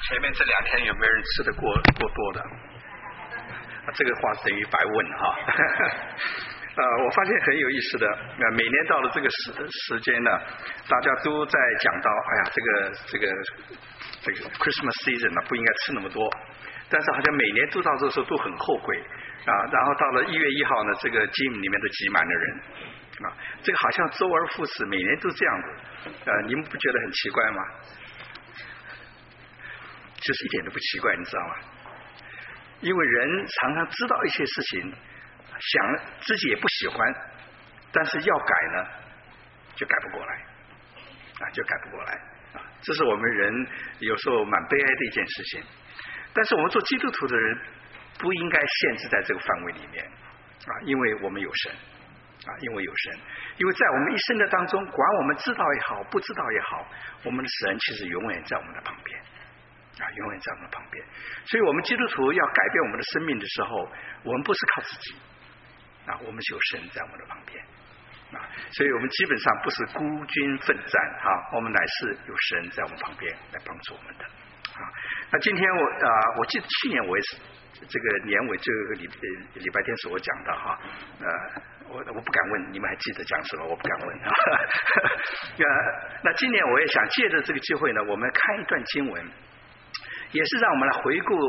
前面这2天有没有人吃得过多的？这个话等于白问哈。我发现很有意思的，每年到了这个时间呢，大家都在讲到，哎呀，这个 Christmas season 呢不应该吃那么多，但是好像每年都到这个时候都很后悔啊。然后到了1月1号呢，这个 gym 里面都挤满了人啊，这个好像周而复始，每年都这样子，你们不觉得很奇怪吗？其实一点都不奇怪，你知道吗？因为人常常知道一些事情，想自己也不喜欢，但是要改呢，就改不过来啊，就改不过来啊。这是我们人有时候蛮悲哀的一件事情。但是我们做基督徒的人不应该限制在这个范围里面啊，因为我们有神啊，因为有神，因为在我们一生的当中，管我们知道也好，不知道也好，我们的神其实永远在我们的旁边。永远在我们的旁边，所以我们基督徒要改变我们的生命的时候，我们不是靠自己啊，我们有神在我们的旁边啊，所以我们基本上不是孤军奋战啊，我们乃是有神在我们旁边来帮助我们的啊。那今天我记得去年我也是这个年尾这个礼拜天是我讲的哈，我不敢问你们还记得讲什么，我不敢问啊。那今年我也想借着这个机会呢，我们看一段经文。也是让我们来回顾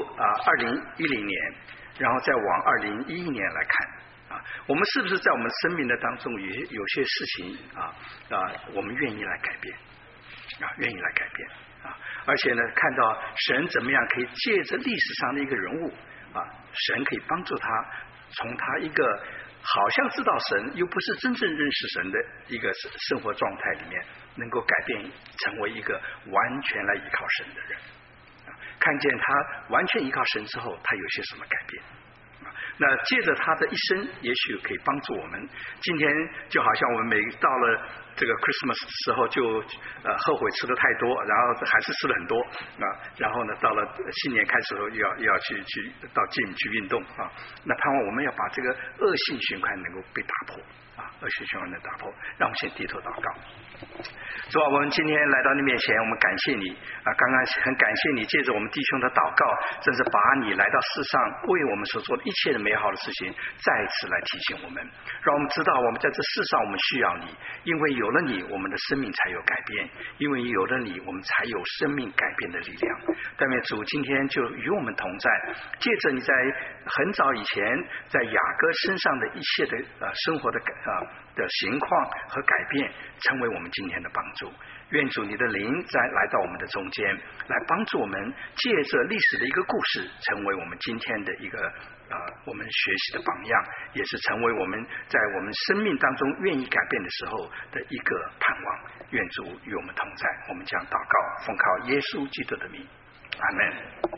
2010年，然后再往2011年来看啊，我们是不是在我们生命的当中有些事情我们愿意来改变啊，愿意来改变啊，而且呢，看到神怎么样可以借着历史上的一个人物啊，神可以帮助他从他一个好像知道神又不是真正认识神的一个生活状态里面，能够改变成为一个完全来依靠神的人。看见他完全依靠神之后，他有些什么改变？那借着他的一生，也许可以帮助我们。今天就好像我们每到了这个 Christmas 的时候，就后悔吃的太多，然后还是吃了很多啊。然后呢，到了新年开始后，又要去到 gym 去运动啊。那盼望我们要把这个恶性循环能够被打破啊，恶性循环能打破。让我们先低头祷告。主啊，我们今天来到你面前，我们感谢你啊！刚刚很感谢你，借着我们弟兄的祷告，真是把你来到世上为我们所做的一切的美好的事情，再次来提醒我们，让我们知道我们在这世上我们需要你，因为有了你，我们的生命才有改变；因为有了你，我们才有生命改变的力量。但愿主今天就与我们同在，借着你在很早以前在雅各身上的一切的生活的情况和改变，成为我们今天的帮助。愿主你的灵再来到我们的中间，来帮助我们，借着历史的一个故事，成为我们今天的一个我们学习的榜样，也是成为我们在我们生命当中愿意改变的时候的一个盼望。愿主与我们同在，我们将祷告奉靠耶稣基督的名，阿们。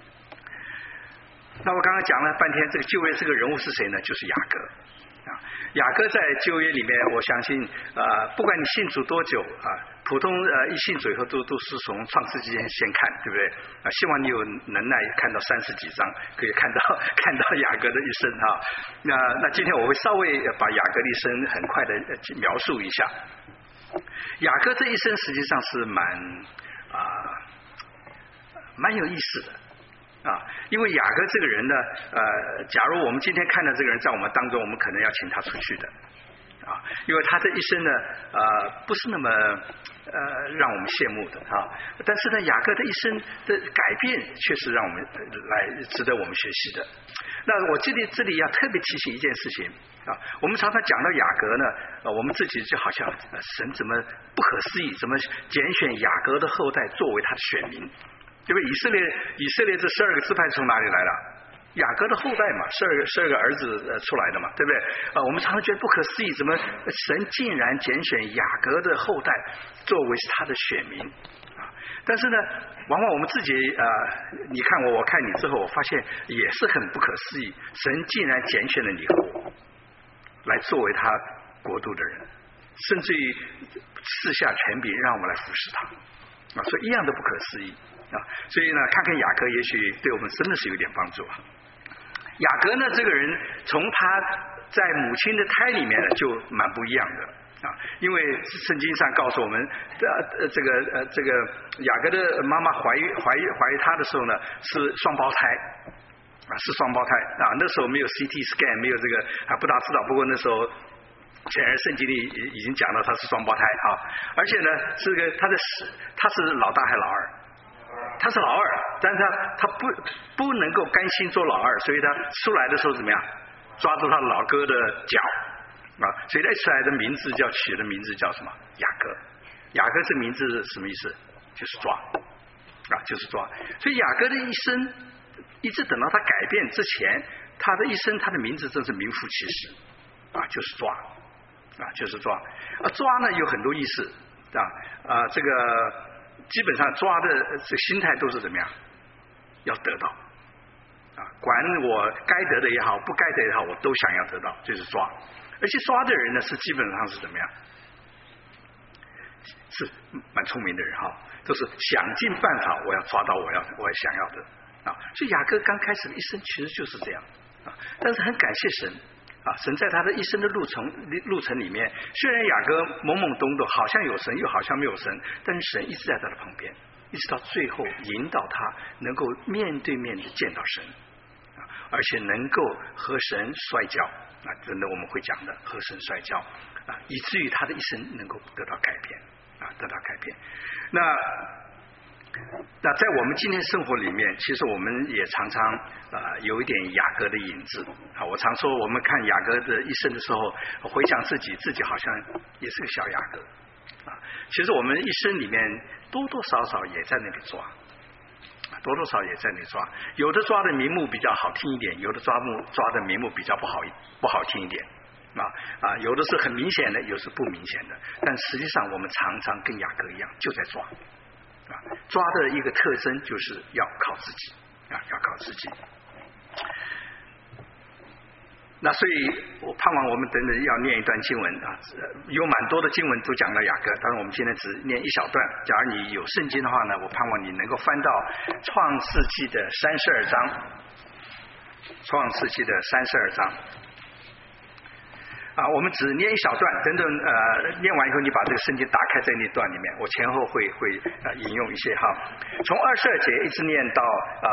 那我刚刚讲了半天，这个旧约这个人物是谁呢？就是雅各。雅各在旧约里面，我相信不管你信主多久普通一信主以后都是从创世纪先看，对不对希望你有能耐看到30几章，可以看到雅各的一生那今天我会稍微把雅各的一生很快的描述一下。雅各这一生实际上是蛮有意思的因为雅各这个人呢假如我们今天看到这个人在我们当中，我们可能要请他出去的因为他这一生呢不是那么让我们羡慕的但是呢雅各的一生的改变却是让我们来值得我们学习的。那我这里要特别提醒一件事情我们常常讲到雅各呢我们自己就好像神怎么不可思议，怎么拣选雅各的后代作为他的选民，因为以色列这12个支派从哪里来了？雅各的后代嘛，12个儿子出来的嘛，对不对我们常常觉得不可思议，怎么神竟然拣选雅各的后代作为他的选民但是呢往往我们自己你看我看你之后，我发现也是很不可思议，神竟然拣选了你和我来作为他国度的人，甚至于赐下权柄让我们来服侍他所以一样的不可思议所以呢看看雅各也许对我们真的是有点帮助雅各呢这个人从他在母亲的胎里面呢就蛮不一样的因为圣经上告诉我们，这个雅各的妈妈怀孕他的时候呢，是双胞胎是双胞胎那时候没有 CT scan， 没有这个还不大知道，不过那时候显然圣经里已经讲到他是双胞胎而且呢，他是老大还是老二？他是老二，但是他不能够甘心做老二，所以他出来的时候怎么样？抓住他老哥的脚所以出来的名字取的名字叫什么？雅各。雅各这名字是什么意思？就是抓就是抓。所以雅各的一生，一直等到他改变之前，他的一生，他的名字真是名副其实就是抓就是抓。抓呢有很多意思这个基本上抓的这心态都是怎么样？要得到管我该得的也好，不该得也好，我都想要得到，就是抓。而且抓的人呢，是基本上是怎么样？是蛮聪明的人都是想尽办法，我要抓到我想要的所以雅各刚开始的一生其实就是这样但是很感谢神神在他的一生的路程里面，虽然雅各懵懵懂懂，好像有神又好像没有神，但是神一直在他的旁边，一直到最后引导他能够面对面的见到神而且能够和神摔跤真的我们会讲的和神摔跤以至于他的一生能够得到改变得到改变。那在我们今天生活里面，其实我们也常常有一点雅各的影子我常说，我们看雅各的一生的时候，回想自己好像也是个小雅各其实我们一生里面多多少少也在那里抓多多少也在那里抓，有的抓的名目比较好听一点，有的抓的名目比较不好听一点有的是很明显的，有的是不明显的，但实际上我们常常跟雅各一样，就在抓抓的一个特征就是要靠自己要靠自己。那所以我盼望我们等等要念一段经文有蛮多的经文都讲到雅各，但是我们今天只念一小段。假如你有圣经的话呢，我盼望你能够翻到创世纪的32章，创世纪的32章我们只念一小段，等等念完以后你把这个圣经打开在那段里面，我前后会引用一些从22节一直念到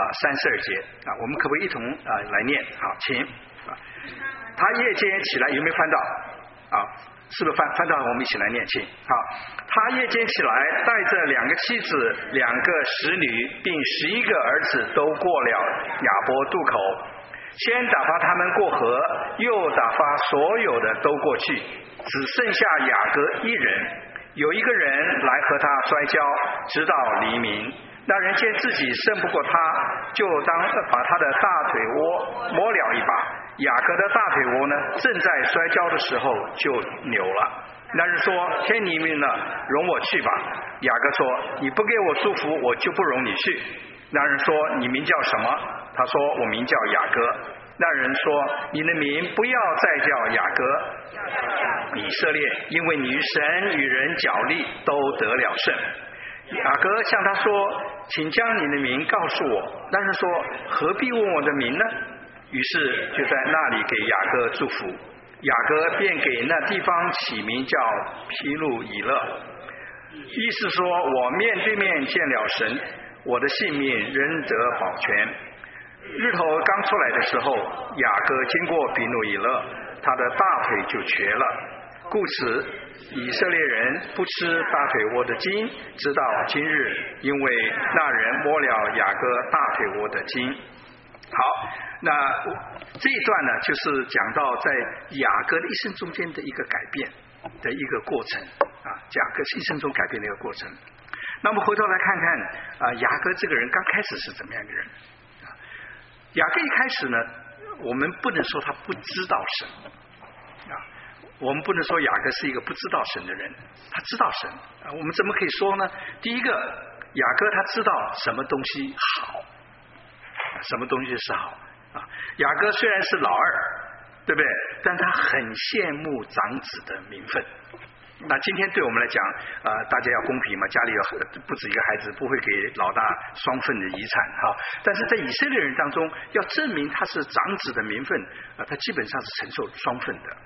32节我们可不可以一同来念？好，请他夜间起来，有没有翻到是不是翻到我们一起来念？请他夜间起来，带着2个妻子2个使女并11个儿子都过了雅博渡口，先打发他们过河，又打发所有的都过去，只剩下雅各一人。有一个人来和他摔跤，直到黎明。那人见自己胜不过他，就当把他的大腿窝摸了一把。雅各的大腿窝呢，正在摔跤的时候就扭了。那人说：天黎明了，容我去吧。雅各说：你不给我祝福，我就不容你去。那人说：你名叫什么？他说：我名叫雅各。那人说：你的名不要再叫雅各，以色列，因为你与神与人角力都得了胜。雅各向他说：请将你的名告诉我。那人说：何必问我的名呢？于是就在那里给雅各祝福。雅各便给那地方起名叫毗努伊勒，意思说我面对面见了神，我的性命仍得保全。日头刚出来的时候，雅各经过毗努伊勒，他的大腿就瘸了，故此以色列人不吃大腿窝的筋，直到今日，因为那人摸了雅各大腿窝的筋。好，那这一段呢，就是讲到在雅各的一生中间的一个改变的一个过程雅各一生中改变的一个过程。那么回头来看看雅各这个人刚开始是怎么样的人雅各一开始呢，我们不能说他不知道神我们不能说雅各是一个不知道神的人，他知道神我们怎么可以说呢？第一个，雅各他知道什么东西好，什么东西是好雅各虽然是老二，对不对？但他很羡慕长子的名分。那今天对我们来讲大家要公平嘛，家里有不止一个孩子，不会给老大双份的遗产但是在以色列人当中，要证明他是长子的名分他基本上是承受双份的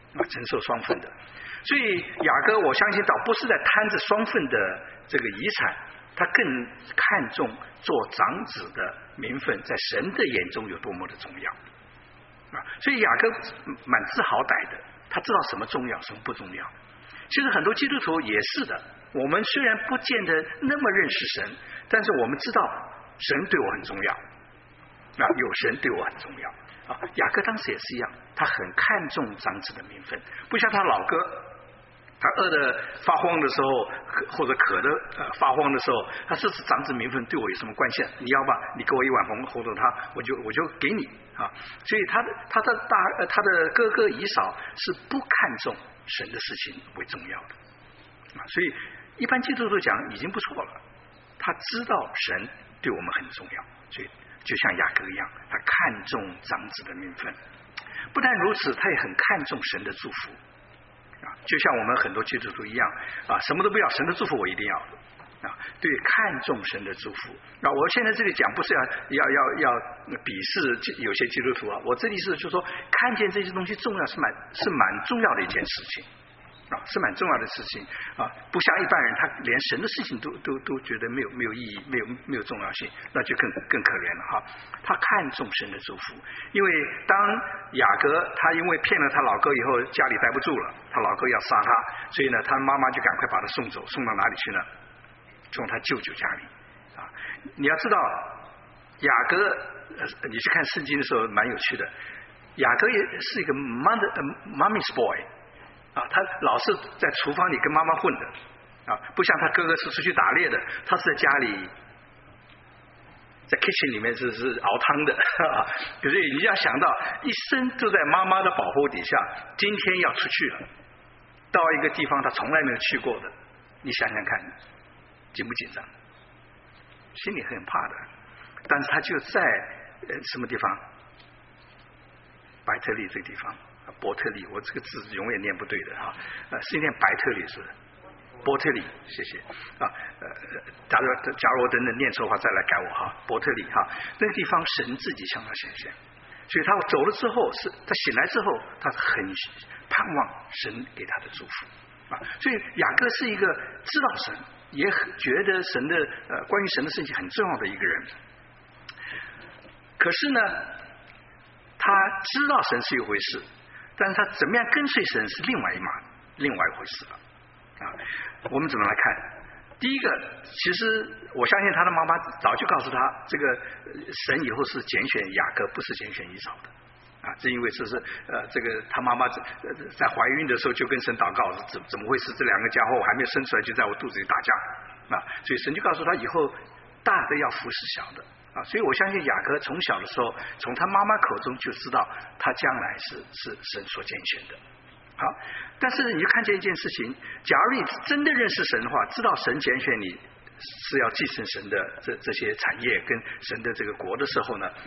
承受双份的。所以雅各我相信倒不是在贪着双份的这个遗产，他更看重做长子的名分在神的眼中有多么的重要所以雅各蛮自豪歹的，他知道什么重要什么不重要。其实很多基督徒也是的，我们虽然不见得那么认识神，但是我们知道神对我很重要有神对我很重要雅各当时也是一样，他很看重长子的名分，不像他老哥，他饿的发慌的时候，或者渴的发慌的时候，他这是长子名分对我有什么关系你要吧，你给我一碗红豆汤，我就给你所以他的哥哥以扫是不看重神的事情为重要的所以一般基督徒讲已经不错了，他知道神对我们很重要，所以就像雅各一样，他看重长子的名分。不但如此，他也很看重神的祝福就像我们很多基督徒一样什么都不要，神的祝福我一定要对，看重神的祝福我现在这里讲不是要鄙视有些基督徒我这里是就是说看见这些东西重要是蛮重要的一件事情是蛮重要的事情不像一般人他连神的事情都觉得没有意义，没有重要性，那就更可怜了他看重神的祝福，因为当雅各他因为骗了他老哥以后，家里待不住了，他老哥要杀他，所以呢他妈妈就赶快把他送走，送到哪里去呢？送他舅舅家里你要知道雅各你去看圣经的时候蛮有趣的，雅各也是一个 mommy's boy他老是在厨房里跟妈妈混的不像他哥哥是出去打猎的，他是在家里在 kitchen 里面是熬汤的可是你要想到一生都在妈妈的保护底下，今天要出去了，到一个地方他从来没有去过的，你想想看紧不紧张？心里很怕的。但是他就在什么地方？白特利这个地方，伯特利，我这个字永远念不对的是念白特利是伯特利，谢谢假如我等等念错的话再来改我伯特利那个地方神自己向他显现，所以他走了之后，他醒来之后，他很盼望神给他的祝福所以雅各是一个知道神，也觉得神的关于神的事情很重要的一个人。可是呢，他知道神是一回事，但是他怎么样跟随神是另外一回事了我们怎么来看？第一个，其实我相信他的妈妈早就告诉他，这个神以后是拣选雅各，不是拣选以扫的这因为这是这个他妈妈在怀孕的时候就跟神祷告，怎么会是这两个家伙还没有生出来就在我肚子里打架所以神就告诉他以后大的要服侍小的所以我相信雅各从小的时候，从他妈妈口中就知道他将来是神所拣选的但是你就看见一件事情，假如你真的认识神的话，知道神拣选你是要继承神的这些产业跟神的这个国的时候呢，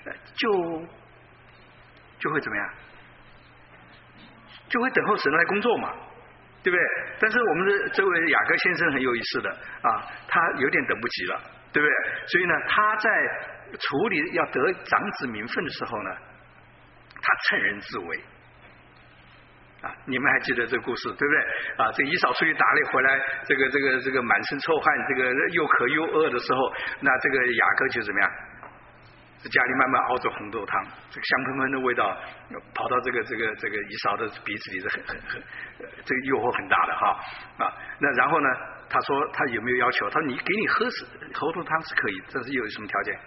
就会怎么样？就会等候神来工作嘛，对不对？但是我们的这位雅各先生很有意思的他有点等不及了，对不对？所以呢，他在处理要得长子名分的时候呢，他趁人自危你们还记得这个故事对不对这个以扫出去打猎回来，这个满身臭汗，这个又渴又饿的时候，那这个雅各就怎么样？在家里慢慢熬着红豆汤，这个香喷喷的味道跑到这个以扫的鼻子里，是很这个诱惑很大的那然后呢，他说他有没有要求？他说你给你喝红豆汤是可以，这是有什么条件？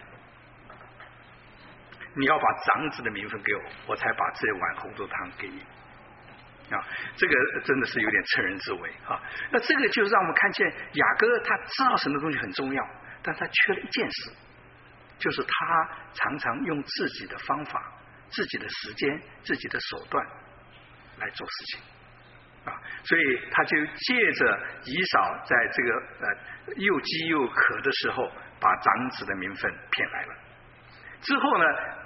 你要把长子的名分给我，我才把这碗红豆汤给你这个真的是有点趁人之危那这个就让我们看见雅各他知道神的东西很重要，但他缺了一件事，就是他常常用自己的方法、自己的时间、自己的手段来做事情所以他就借着以扫在这个又饥又渴的时候，把长子的名分骗来了。之后呢，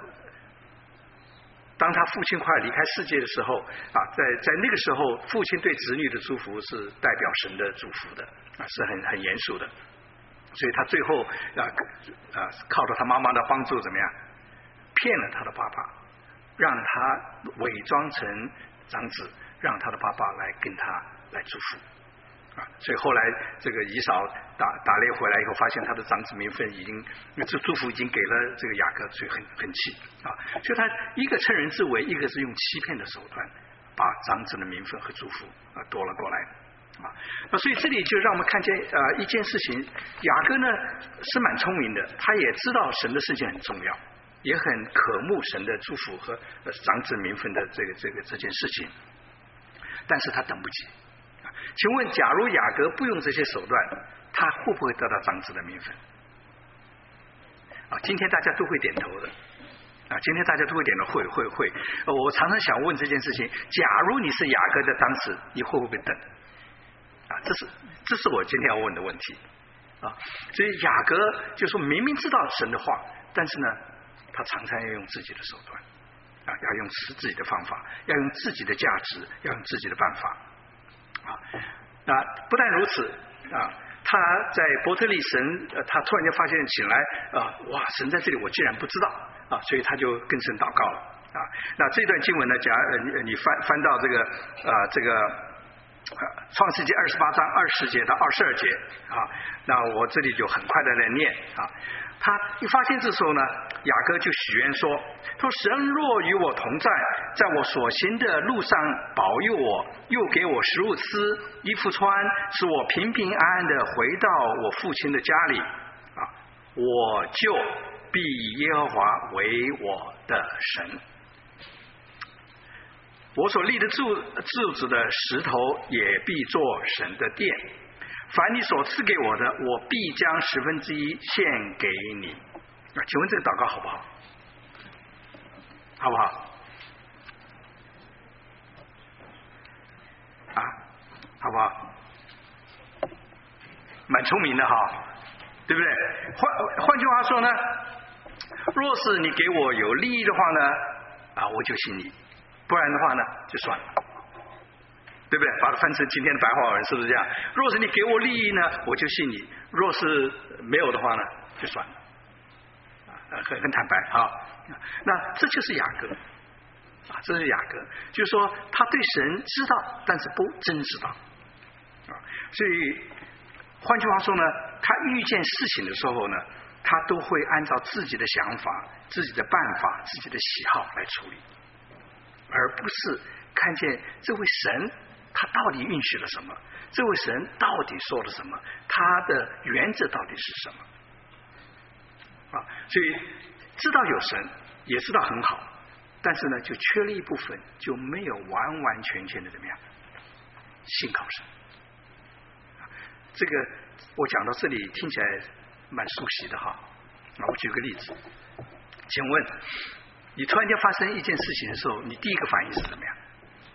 当他父亲快离开世界的时候在那个时候，父亲对子女的祝福是代表神的祝福的是很严肃的。所以他最后靠着他妈妈的帮助怎么样骗了他的爸爸，让他伪装成长子， 让他的爸爸来跟他来祝福。所以后来这个以扫打猎回来以后，发现他的长子名分已经这祝福已经给了这个雅各，所以很气所以他一个趁人之危，一个是用欺骗的手段把长子的名分和祝福夺了过来那所以这里就让我们看见一件事情，雅各呢是蛮聪明的，他也知道神的事情很重要，也很渴慕神的祝福和长子名分的这件事情，但是他等不及。请问假如雅各不用这些手段，他会不会得到长子的名分今天大家都会点头的今天大家都会点头，会我常常想问这件事情，假如你是雅各的当时，你会不会等这是我今天要问的问题所以雅各就说明明知道神的话，但是呢他常常要用自己的手段要用自己的方法，要用自己的价值，要用自己的办法不但如此他在伯特利神他突然间发现醒来哇，神在这里我竟然不知道所以他就跟神祷告了那这段经文呢，你翻到这个创世纪28章20节到22节那我这里就很快的来念他一发现这时候呢，雅各就许愿说神若与我同在，在我所行的路上保佑我，又给我食物吃，衣服穿，使我平平安安的回到我父亲的家里我就必耶和华为我的神，我所立的柱子的石头也必做神的殿，凡你所赐给我的，我必将1/10献给你请问这个祷告好不好？好不好好不好？蛮聪明的对不对？换句话说呢，若是你给我有利益的话呢我就信你，不然的话呢就算了，对不对？把它翻成今天的白话文是不是这样？若是你给我利益呢，我就信你；若是没有的话呢，就算了。很坦白那这就是雅各这是雅各，就是说他对神知道，但是不真知道所以换句话说呢，他遇见事情的时候呢，他都会按照自己的想法、自己的办法、自己的喜好来处理，而不是看见这位神他到底允许了什么，这位神到底说了什么，他的原则到底是什么所以知道有神也知道很好，但是呢就缺了一部分，就没有完完全全的怎么样信靠神这个我讲到这里听起来蛮熟悉的我举个例子，请问你突然间发生一件事情的时候，你第一个反应是怎么样？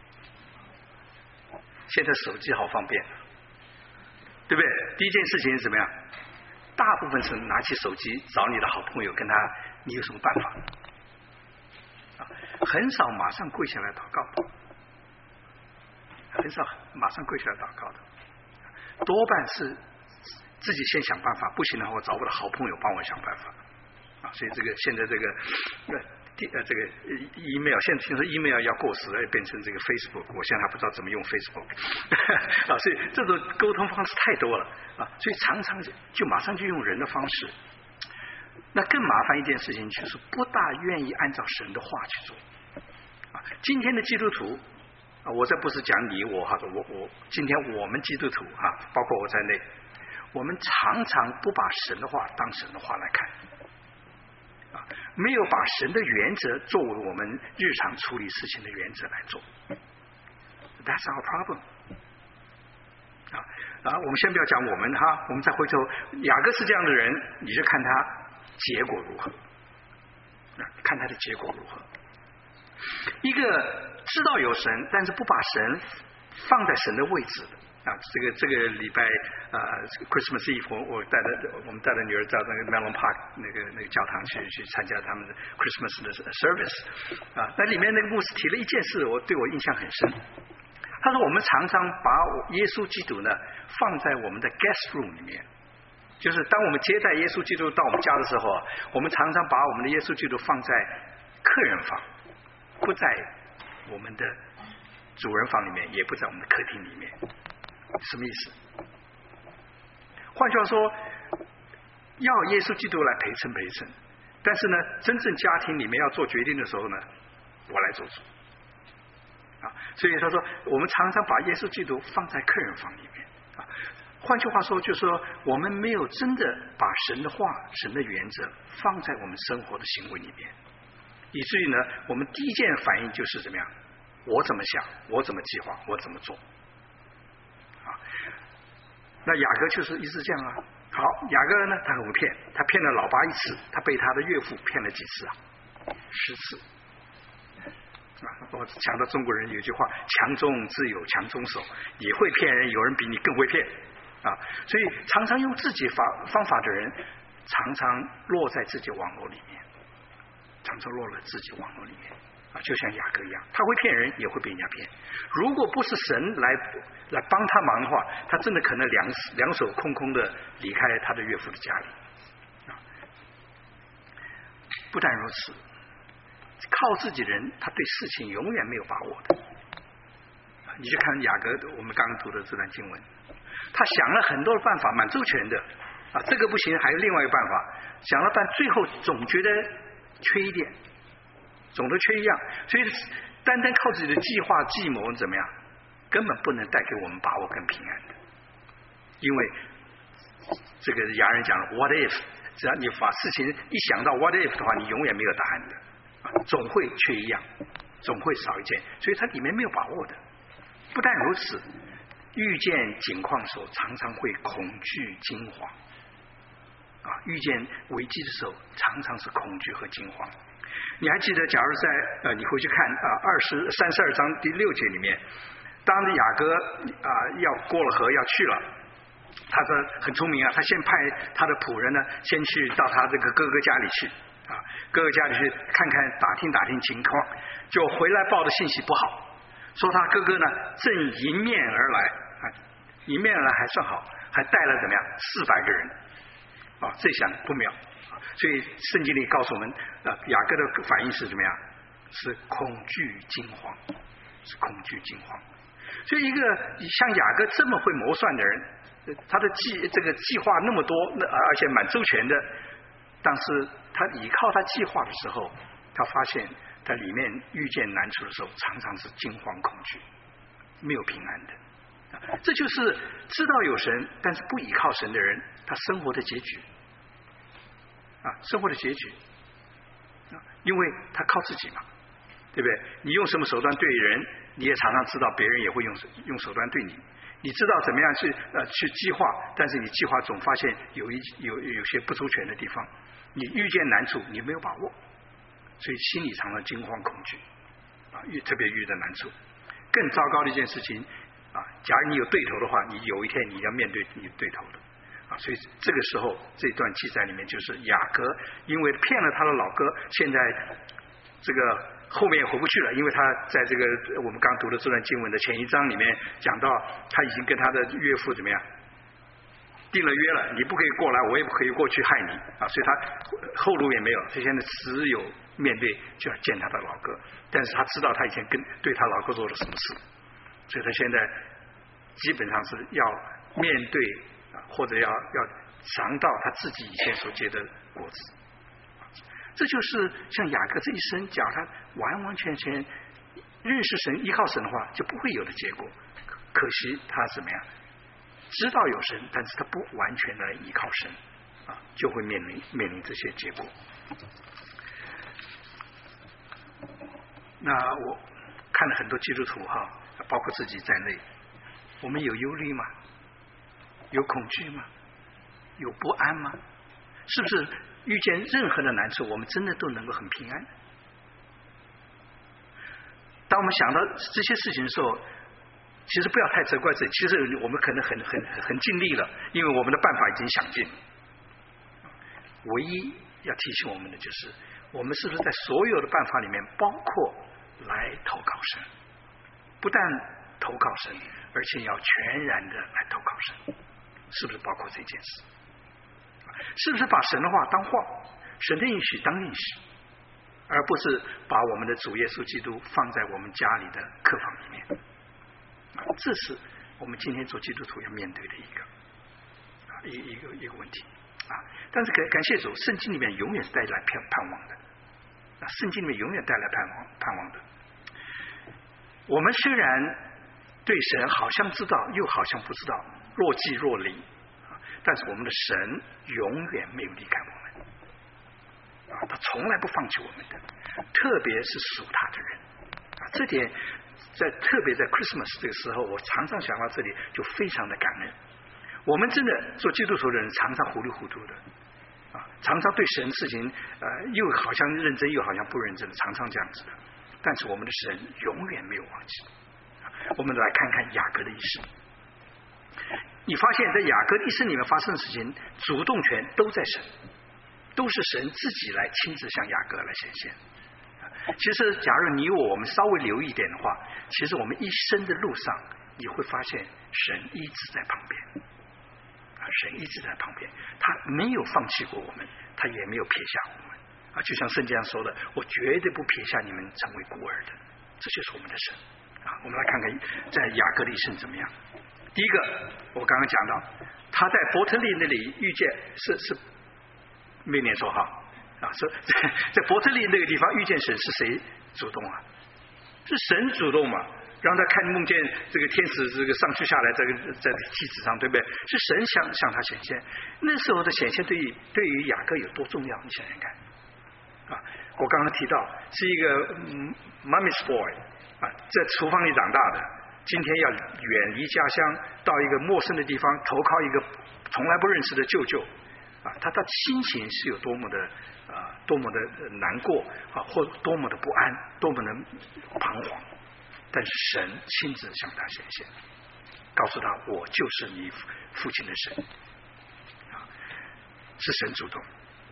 现在手机好方便对不对？第一件事情是怎么样？大部分是拿起手机找你的好朋友，跟他你有什么办法很少马上跪下来祷告的，很少马上跪下来祷告的，多半是自己先想办法，不行的话我找我的好朋友帮我想办法所以现在这个email， 现在听说 email 要过时了，变成这个 Facebook， 我现在还不知道怎么用 Facebook 所以这种沟通方式太多了所以常常就马上就用人的方式。那更麻烦一件事情就是不大愿意按照神的话去做今天的基督徒我这不是讲你我今天我们基督徒包括我在内，我们常常不把神的话当神的话来看没有把神的原则作为我们日常处理事情的原则来做。 That's our problem 我们先不要讲我们我们再回头，雅各是这样的人，你就看他结果如何看他的结果如何。一个知道有神，但是不把神放在神的位置的这个礼拜Christmas Eve 我们带着女儿到那个 Melon Park 那个教堂去参加他们的 Christmas 的 service 那里面那个牧师提了一件事，对我印象很深。他说我们常常把耶稣基督呢放在我们的 guest room 里面，就是当我们接待耶稣基督到我们家的时候我们常常把我们的耶稣基督放在客人房，不在我们的主人房里面，也不在我们的客厅里面。什么意思？换句话说，要耶稣基督来陪衬，但是呢，真正家庭里面要做决定的时候呢，我来做主。所以他说，我们常常把耶稣基督放在客人房里面。换句话说，就是说，我们没有真的把神的话、神的原则放在我们生活的行为里面，以至于呢，我们第一件反应就是怎么样？我怎么想，我怎么计划，我怎么做。那雅各就是一直这样啊。好，雅各呢，他很会骗，他骗了老爸1次，他被他的岳父骗了几次啊？10次。我讲到中国人有句话，强中自有强中手，也会骗人，有人比你更会骗所以常常用自己方法的人，常常落在自己网络里面，就像雅各一样，他会骗人，也会被人家骗。如果不是神来帮他忙的话，他真的可能两手空空的离开他的岳父的家里不但如此，靠自己人，他对事情永远没有把握的。你去看雅各，我们刚刚读的这段经文，他想了很多的办法，蛮周全的这个不行，还有另外一个办法，想了半，最后总觉得缺一点，总都缺一样，所以单单靠自己的计划计谋怎么样，根本不能带给我们把握跟平安的。因为这个雅人讲了 what if， 只要你把事情一想到 what if 的话，你永远没有答案的总会缺一样，总会少一件，所以它里面没有把握的。不但如此，遇见境况的时候，常常会恐惧惊慌遇见危机的时候，常常是恐惧和惊慌。你还记得，假如在你回去看32章第6节里面，当雅各要过了河要去了，他说很聪明他先派他的仆人呢，先去到他这个哥哥家里去哥哥家里去看看打听情况，就回来报的信息不好，说他哥哥呢正迎面而来迎面而来还算好，还带了怎么样400个人这想不妙所以圣经里告诉我们雅各的反应是怎么样？是恐惧惊慌，所以一个像雅各这么会谋算的人，他的这个计划那么多，而且蛮周全的，但是他依靠他计划的时候，他发现在里面遇见难处的时候，常常是惊慌恐惧，没有平安的。这就是知道有神，但是不依靠神的人，他生活的结局因为他靠自己嘛，对不对？你用什么手段对人，你也常常知道别人也会用手段对你。你知道怎么样去计划，但是你计划总发现有些不周全的地方，你遇见难处你没有把握，所以心里常常惊慌恐惧特别遇到难处。更糟糕的一件事情假如你有对头的话，你有一天你要面对你对头的所以这个时候这段记载里面就是雅各因为骗了他的老哥，现在这个后面也回不去了，因为他在这个我们刚读的这段经文的前1章里面讲到，他已经跟他的岳父怎么样定了约了，你不可以过来，我也不可以过去害你所以他后路也没有，他现在只有面对就要见他的老哥，但是他知道他以前对他老哥做了什么事，所以他现在基本上是要面对或者要尝到他自己以前所结的果子。这就是像雅各这一生，假如他完完全全认识神依靠神的话，就不会有的结果。可惜他怎么样知道有神，但是他不完全的依靠神就会面临这些结果。那我看了很多基督徒包括自己在内，我们有忧虑吗？有恐惧吗？有不安吗？是不是遇见任何的难处，我们真的都能够很平安？当我们想到这些事情的时候，其实不要太责怪自己，其实我们可能很尽力了，因为我们的办法已经想尽。唯一要提醒我们的就是，我们是不是在所有的办法里面，包括来投靠神，不但投靠神，而且要全然的来投靠神，是不是包括这件事？是不是把神的话当话，神的应许当应许，而不是把我们的主耶稣基督放在我们家里的客房里面？ 这是我们今天做基督徒要面对的一个问题啊。但是感谢主，圣经里面永远是带来盼望的啊，圣经里面永远带来盼望的。我们虽然对神好像知道，又好像不知道，若即若离啊，但是我们的神永远没有离开我们啊，他从来不放弃我们的，特别是属他的人啊。这点特别在 Christmas 这个时候，我常常想到这里，就非常的感恩。我们真的做基督徒的人，常常糊里糊涂的啊，常常对神事情又好像认真，又好像不认真，常常这样子的。但是我们的神永远没有忘记。我们来看看雅各的一生，你发现在雅各的一生里面发生的事情，主动权都在神，都是神自己来亲自向雅各来显现。其实假如你我们稍微留意一点的话，其实我们一生的路上，你会发现神一直在旁边啊，神一直在旁边，他没有放弃过我们，他也没有撇下我们啊。就像圣经上说的，我绝对不撇下你们成为孤儿的，这就是我们的神啊。我们来看看在雅各的一生怎么样。第一个，我刚刚讲到，他在伯特利那里遇见是没念错哈啊，说在伯特利那个地方遇见神是谁主动啊？是神主动嘛？让他看梦见这个天使这个上去下来，在梯子上，对不对？是神向他显现。那时候的显现对于雅各有多重要？你想想看啊！我刚刚提到是一个mommy's boy 啊，在厨房里长大的，今天要远离家乡，到一个陌生的地方，投靠一个从来不认识的舅舅啊，他的心情是有多么的难过啊，或多么的不安，多么的彷徨。但是神亲自向他显现，告诉他我就是你父亲的神啊，是神主动。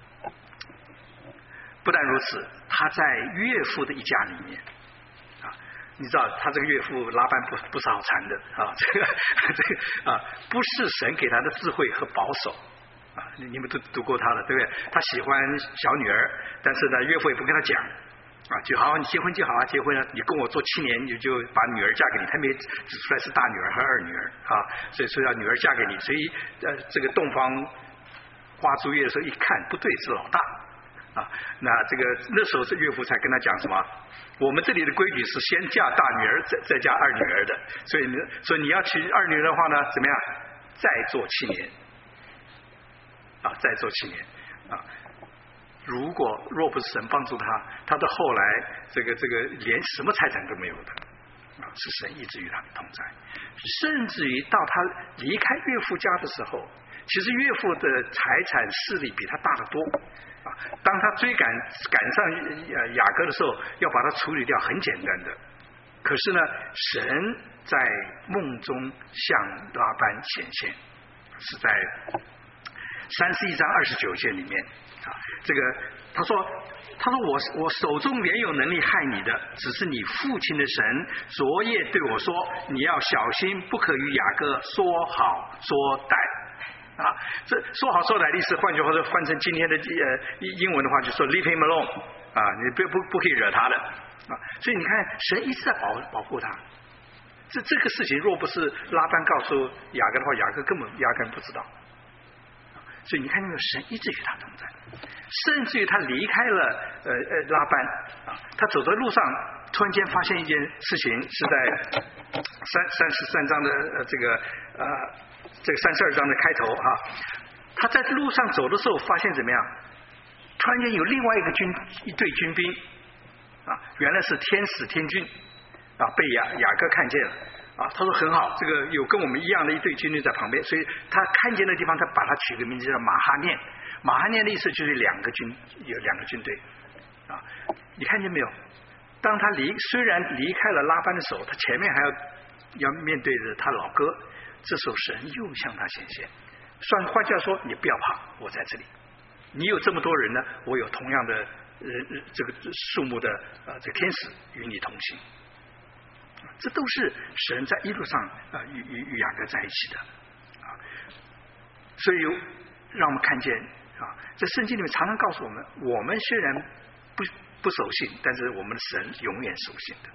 不但如此，他在岳父的一家里面啊，你知道他这个岳父拉班不是好缠的啊，这个啊不是神给他的智慧和保守啊，你们都读过他的对不对？他喜欢小女儿，但是呢岳父也不跟他讲啊，就好你结婚就好啊，结婚了你跟我做7年，你就把女儿嫁给你，他没指出来是大女儿和二女儿啊，所以说要女儿嫁给你，所以这个洞房花烛夜的时候一看不对，是老大啊，那时候这岳父才跟他讲什么？我们这里的规矩是先嫁大女儿，再嫁二女儿的，所以你要娶二女儿的话呢，怎么样？再做7年啊，再做7年啊。若不是神帮助他，他到后来这个连什么财产都没有的啊，是神一直与他们同在，甚至于到他离开岳父家的时候，其实岳父的财产势力比他大得多啊。当他追赶上雅各的时候，要把他处理掉很简单的，可是呢，神在梦中向拉班显现，是在31章29节里面。这个他说我手中原有能力害你的，只是你父亲的神昨夜对我说，你要小心，不可与雅各说好说歹啊。这说好说歹的意思，换句话说，换成今天的英文的话，就说 leave him alone 啊，你不可以惹他的啊。所以你看，神一直在保护他。这个事情若不是拉班告诉雅各的话，雅各根本不知道。所以你看，那个神一直与他同在，甚至于他离开了拉班啊，他走在路上，突然间发现一件事情，是在33章的这个32章的开头啊，他在路上走的时候，发现怎么样？突然间有另外一队军兵啊，原来是天使天军啊，被雅各看见了。啊，他说很好，这个有跟我们一样的一队军队在旁边，所以他看见的地方，他把它取个名字叫马哈念。马哈念的意思就是有两个军队啊，你看见没有？当他虽然离开了拉班的时候，他前面还要面对着他老哥，这时候神又向他显现。换句话说，你不要怕，我在这里。你有这么多人呢，我有同样的这个数目的这个天使与你同行。这都是神在一路上与雅各在一起的啊，所以让我们看见啊，在圣经里面常常告诉我们虽然不守信，但是我们的神永远守信的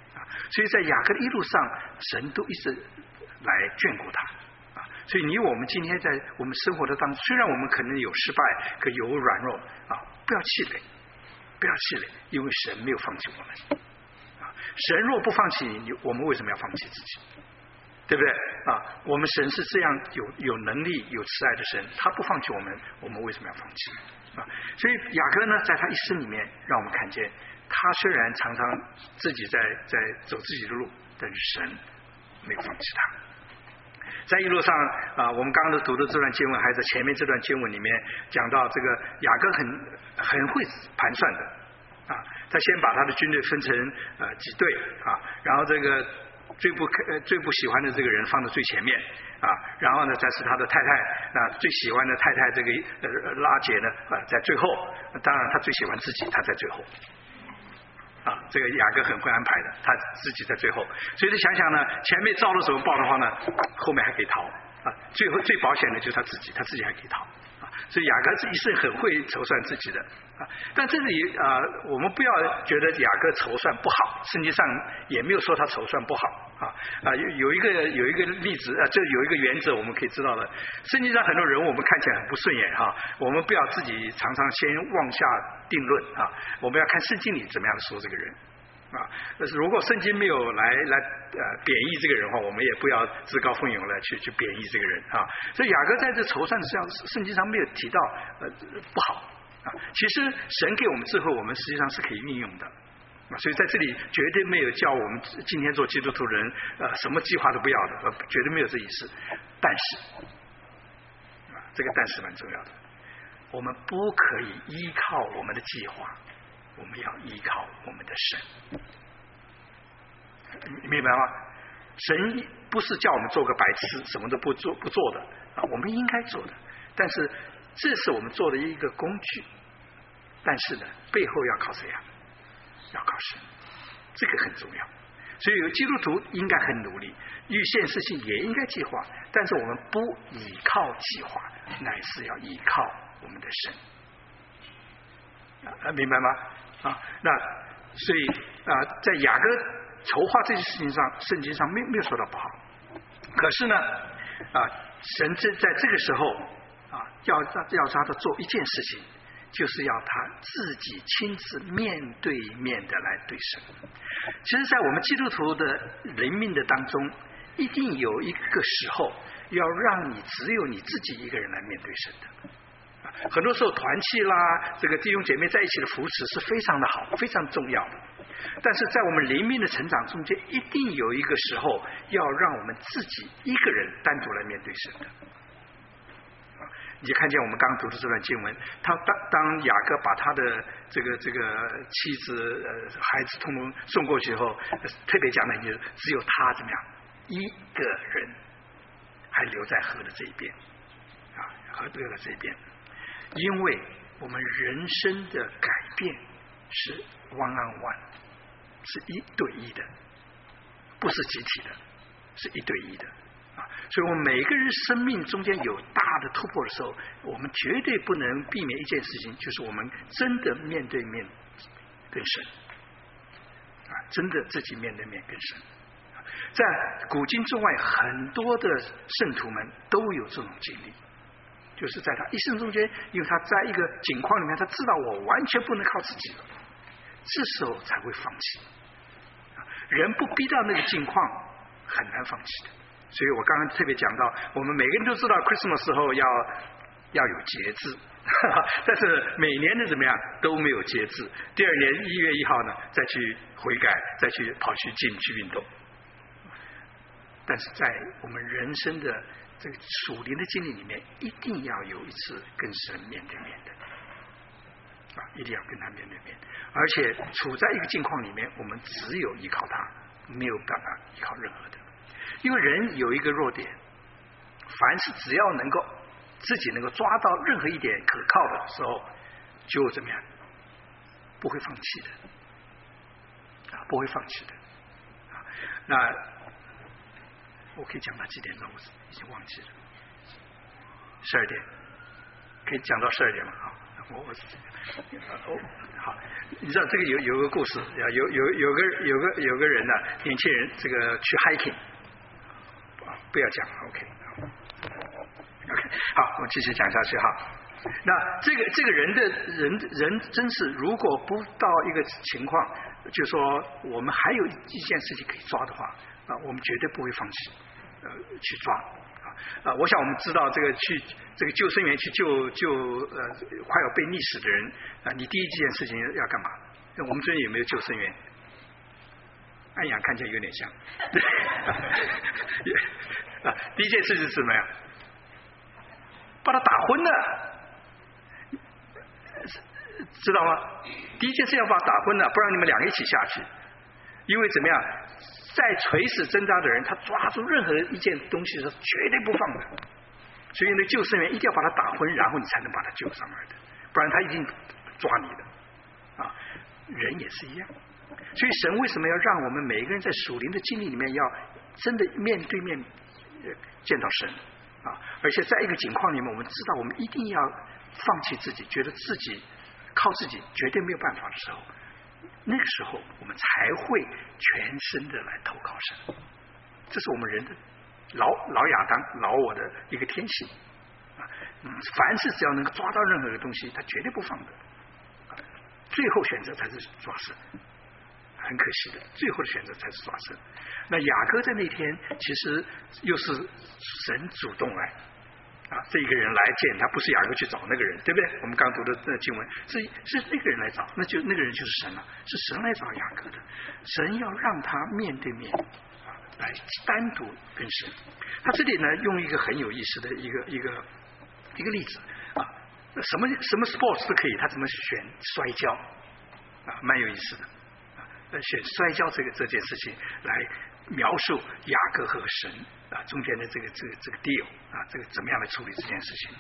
所以在雅各的一路上，神都一直来眷顾他所以我们今天在我们生活的当中，虽然我们可能有失败，可有软弱不要气馁，不要气馁，因为神没有放弃我们神若不放弃你，我们为什么要放弃自己？对不对我们神是这样有能力有慈爱的神，他不放弃我们，我们为什么要放弃所以雅各呢，在他一生里面，让我们看见他虽然常常自己在走自己的路，但是神没有放弃他。在一路上我们刚刚读的这段经文，还在前面这段经文里面讲到，这个雅各很会盘算的他先把他的军队分成几队然后这个最不喜欢的这个人放在最前面然后呢再是他的太太，最喜欢的太太这个拉结呢在最后，当然他最喜欢自己，他在最后这个雅各很会安排的，他自己在最后，所以你想想呢，前面招了什么报的话呢，后面还可以逃最后最保险的就是他自己还可以逃所以雅各一生很会筹算自己的但这里我们不要觉得雅各筹算不好，圣经上也没有说他筹算不好有一个例子这有一个原则我们可以知道的，圣经上很多人物我们看起来很不顺眼我们不要自己常常先妄下定论我们要看圣经里怎么样说这个人但是如果圣经没有来贬义这个人的话，我们也不要自告奋勇来去贬义这个人所以雅各在这筹算上，圣经上没有提到不好其实神给我们智慧，我们实际上是可以运用的所以在这里绝对没有叫我们今天做基督徒人什么计划都不要的绝对没有这意思。但是这个但是蛮重要的，我们不可以依靠我们的计划，我们要依靠我们的神。你明白吗？神不是叫我们做个白痴，什么都不做的我们应该做的，但是这是我们做的一个工具，但是呢背后要靠谁要靠神，这个很重要。所以有基督徒应该很努力，预先事情也应该计划，但是我们不依靠计划，乃是要依靠我们的神明白吗那所以在雅各筹划这件事情上，圣经上没有说到不好，可是呢神在这个时候要让他做一件事情，就是要他自己亲自面对面的来对神。其实在我们基督徒的灵命的当中，一定有一个时候要让你只有你自己一个人来面对神的很多时候团契啦，这个弟兄姐妹在一起的扶持是非常的好，非常重要的，但是在我们灵命的成长中间，一定有一个时候要让我们自己一个人单独来面对神的你就看见我们刚刚读的这段经文，他当雅各把他的这个妻子孩子通通送过去以后，特别讲的就是只有他怎么样一个人还留在河的这一边河留在这一边，因为我们人生的改变是 one on one， 是一对一的，不是集体的，是一对一的所以我们每个人生命中间有大的突破的时候，我们绝对不能避免一件事情，就是我们真的面对面跟神真的自己面对面跟神在古今中外很多的圣徒们都有这种经历，就是在他一生中间，因为他在一个境况里面，他知道我完全不能靠自己了，这时候才会放弃人不逼到那个境况很难放弃的。所以我刚刚特别讲到，我们每个人都知道 Christmas 时候要有节制但是每年的怎么样都没有节制，第二年1月1号呢再去悔改，再去跑去进去运动。但是在我们人生的这个属灵的经历里面，一定要有一次跟神面对面的一定要跟他面对面，而且处在一个境况里面，我们只有依靠他，没有办法依靠任何的。因为人有一个弱点，凡是只要能够自己能够抓到任何一点可靠的时候，就怎么样不会放弃的不会放弃的那我可以讲到几点钟？我已经忘记了，12点，可以讲到12点吗？ 好，你知道这个有个故事，有个人呢，年轻人这个去 hiking， 不要讲 ，OK， 好，我继续讲下去哈。那这个人真是，如果不到一个情况，就说我们还有一件事情可以抓的话，我们绝对不会放弃，去抓。我想我们知道去这个救生员去救快要被溺死的人你第一件事情要干嘛？我们这里有没有救生员？安阳看起来有点像。第一件事是什么呀？把他打昏了，知道吗？第一件事要把他打昏了，不然你们两个一起下去。因为怎么样？在垂死挣扎的人，他抓住任何一件东西是绝对不放的，所以那救生员一定要把他打昏，然后你才能把他救上来的，不然他一定抓你的。人也是一样，所以神为什么要让我们每一个人在属灵的经历里面要真的面对面见到神而且在一个境况里面，我们知道我们一定要放弃自己，觉得自己靠自己绝对没有办法的时候，那个时候我们才会全身的来投靠神。这是我们人的老亚当老我的一个天性凡是只要能够抓到任何一个东西，他绝对不放的最后选择才是抓神。很可惜的，最后的选择才是抓神。那雅各在那天其实又是神主动来这一个人来见他，不是雅各去找那个人，对不对？我们刚读的那经文是那个人来找，那个人就是神了，是神来找雅各的。神要让他面对面来单独跟神。他这里呢用一个很有意思的一个例子什么 sports 都可以，他怎么选摔跤蛮有意思的选摔跤这件事情来描述雅各和神中间的这个 deal 这个怎么样来处理这件事情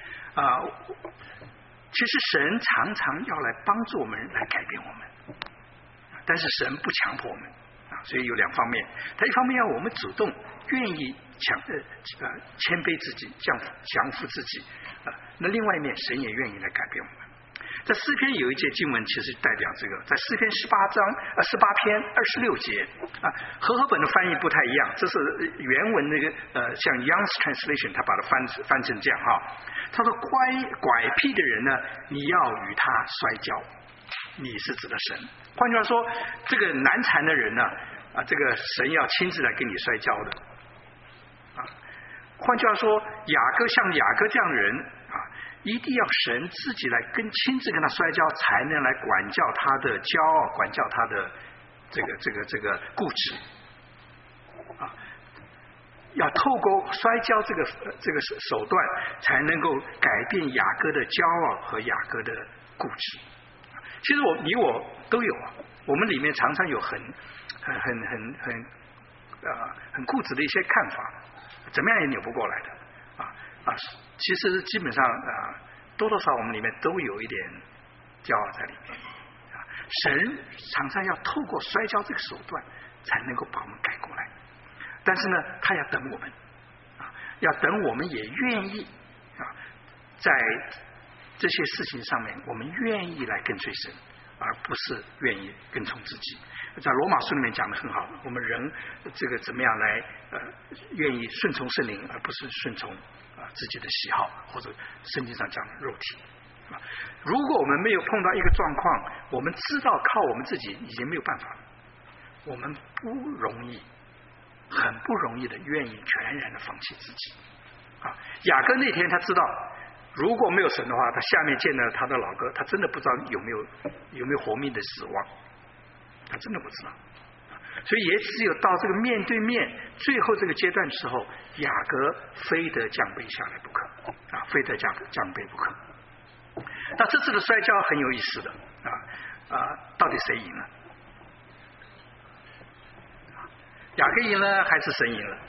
其实神常常要来帮助我们来改变我们，但是神不强迫我们所以有两方面，他一方面要我们主动愿意谦卑自己，降服自己那另外一面神也愿意来改变我们。在诗篇有一节经文其实代表这个，在诗篇18篇26节和合本的翻译不太一样，这是原文那个像 Young's Translation 他把它翻成这样他说拐僻的人呢，你要与他摔跤，你是指的神。换句话说，这个难缠的人呢这个神要亲自来跟你摔跤的换句话说，像雅各这样的人一定要神自己来亲自跟他摔跤，才能来管教他的骄傲，管教他的这个固执要透过摔跤这个手段，才能够改变雅各的骄傲和雅各的固执。其实你我都有我们里面常常有很固执的一些看法，怎么样也扭不过来的其实基本上多多少少我们里面都有一点骄傲在里面神常常要透过摔跤这个手段才能够把我们改过来，但是呢他要等我们要等我们也愿意在这些事情上面我们愿意来跟随神，而不是愿意跟从自己。在罗马书里面讲得很好，我们人这个怎么样来愿意顺从圣灵，而不是顺从自己的喜好，或者圣经上讲的肉体如果我们没有碰到一个状况，我们知道靠我们自己已经没有办法了，我们很不容易的愿意全然的放弃自己雅各那天他知道如果没有神的话，他下面见了他的老哥，他真的不知道有没有活命的指望，他真的不知道。所以也只有到这个面对面最后这个阶段的时候，雅各非得降卑下来不可非得降卑不可。那这次的摔跤很有意思的到底谁赢了？雅各赢了还是神赢了？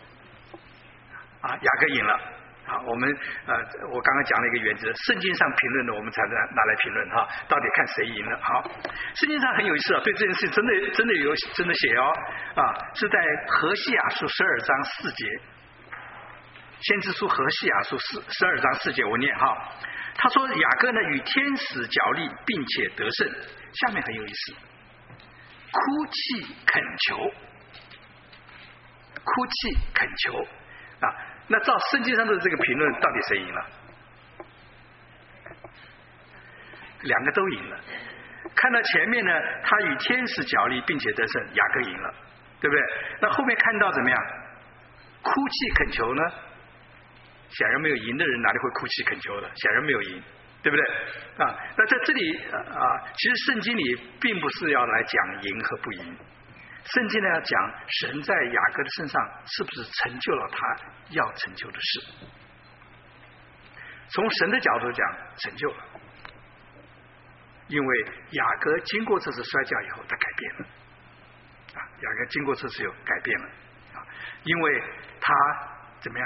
雅各赢了我们我刚刚讲了一个原则，圣经上评论的我们才拿来评论到底看谁赢了。好，圣经上很有意思对这件事真的写是在何西阿书12章4节，先知书何西阿书12章4节，我念他说雅各呢与天使角力，并且得胜。下面很有意思，哭泣恳求，哭泣恳求啊。那照圣经上的这个评论，到底谁赢了？两个都赢了。看到前面呢，他与天使角力，并且得胜，雅各赢了，对不对？那后面看到怎么样？哭泣恳求呢？显然没有赢的人哪里会哭泣恳求的？显然没有赢，对不对？啊，那在这里其实圣经里并不是要来讲赢和不赢，圣经呢要讲神在雅各的身上是不是成就了他要成就的事。从神的角度讲，成就了，因为雅各经过这次摔跤以后，他改变了。雅各经过这次有改变了，因为他怎么样？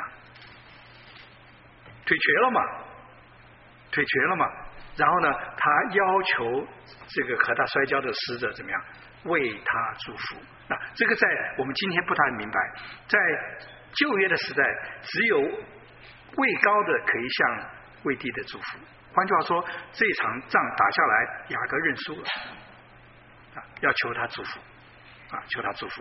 腿瘸了嘛，然后呢，他要求这个和他摔跤的使者怎么样为他祝福。那这个在我们今天不太明白，在旧约的时代，只有位高的可以向位低的祝福。换句话说，这场仗打下来，雅各认输了，要求他祝福，求他祝福。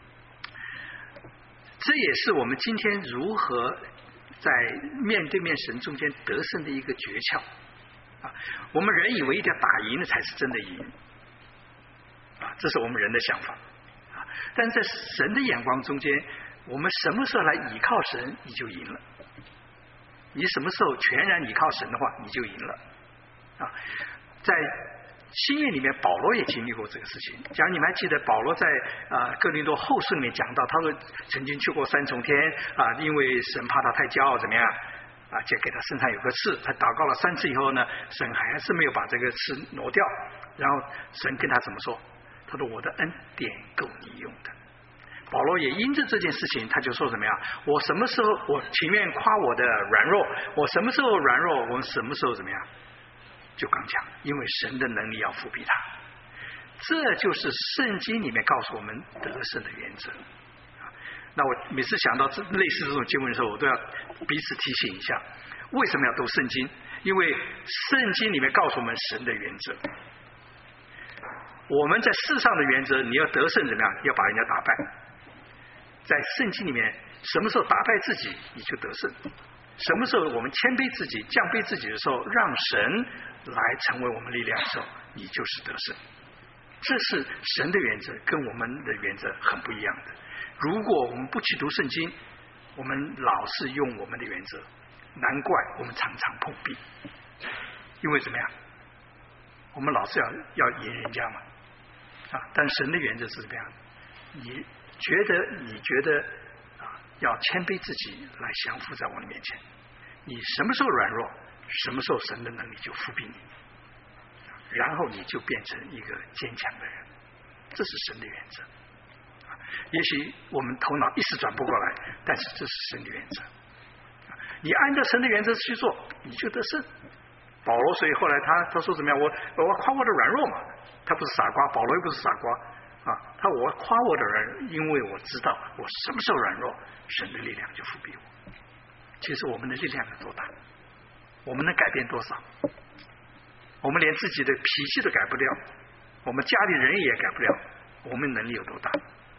这也是我们今天如何在面对面神中间得胜的一个诀窍。我们人以为一定要打赢了才是真的赢，这是我们人的想法。但在神的眼光中间，我们什么时候来倚靠神，你就赢了。你什么时候全然倚靠神的话，你就赢了。在新约里面，保罗也经历过这个事情。假如你们还记得，保罗在哥林多后书里面讲到，他说曾经去过三重天因为神怕他太骄傲，怎么样就给他身上有个刺。他祷告了3次以后呢，神还是没有把这个刺挪掉。然后神跟他怎么说？他说：“我的恩典够你用的。”保罗也因着这件事情，他就说什么呀？我什么时候我情愿夸我的软弱，我什么时候软弱，我什么时候怎么样就刚强，因为神的能力要复辟他。这就是圣经里面告诉我们得胜的原则。那我每次想到类似这种经文的时候，我都要彼此提醒一下，为什么要读圣经？因为圣经里面告诉我们神的原则。我们在世上的原则，你要得胜怎么样？要把人家打败。在圣经里面，什么时候打败自己，你就得胜；什么时候我们谦卑自己、降卑自己的时候，让神来成为我们力量的时候，你就是得胜。这是神的原则，跟我们的原则很不一样的。如果我们不去读圣经，我们老是用我们的原则，难怪我们常常碰壁。因为怎么样？我们老是要赢人家嘛，但神的原则是怎么样？你觉得要谦卑自己来降服在我的面前。你什么时候软弱，什么时候神的能力就复辟你，然后你就变成一个坚强的人。这是神的原则。也许我们头脑一时转不过来，但是这是神的原则。你按照神的原则去做，你就得胜。保罗所以后来他说怎么样？我夸我的软弱嘛，他不是傻瓜，保罗又不是傻瓜我夸我的软弱，因为我知道我什么时候软弱，神的力量就复辟我。其实我们的力量有多大？我们能改变多少？我们连自己的脾气都改不了，我们家里人也改不了，我们能力有多大？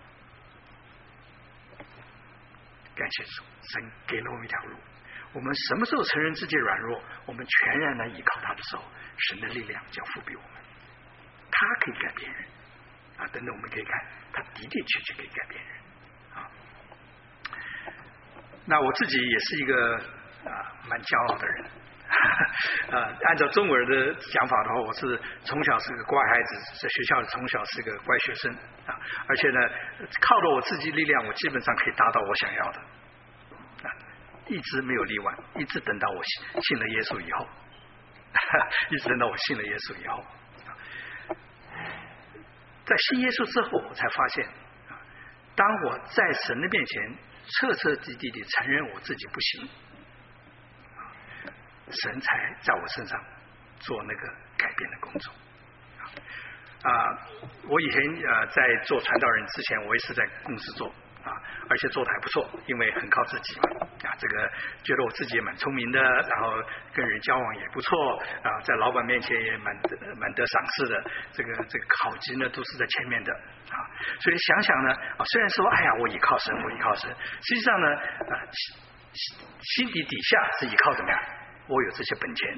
感谢主，神给了我们一条路。我们什么时候承认自己软弱，我们全然来依靠他的时候，神的力量就要复辟我们。他可以改变人等等我们可以看，他的确可以改变人那我自己也是一个蛮骄傲的人按照中国人的讲法的话，我是从小是个乖孩子，在学校从小是个乖学生而且呢，靠着我自己力量，我基本上可以达到我想要的一直没有例外，一直等到我信了耶稣以后一直等到我信了耶稣以后，在信耶稣之后，我才发现当我在神的面前彻彻底底地承认我自己不行，神才在我身上做那个改变的工作我以前在做传道人之前，我也是在公司做而且做得还不错，因为很靠自己嘛，这个觉得我自己也蛮聪明的，然后跟人交往也不错，在老板面前也蛮得赏识的，这个考级呢都是在前面的，所以想想呢，虽然说哎呀我倚靠神，实际上呢，心底下是依靠怎么样？我有这些本钱，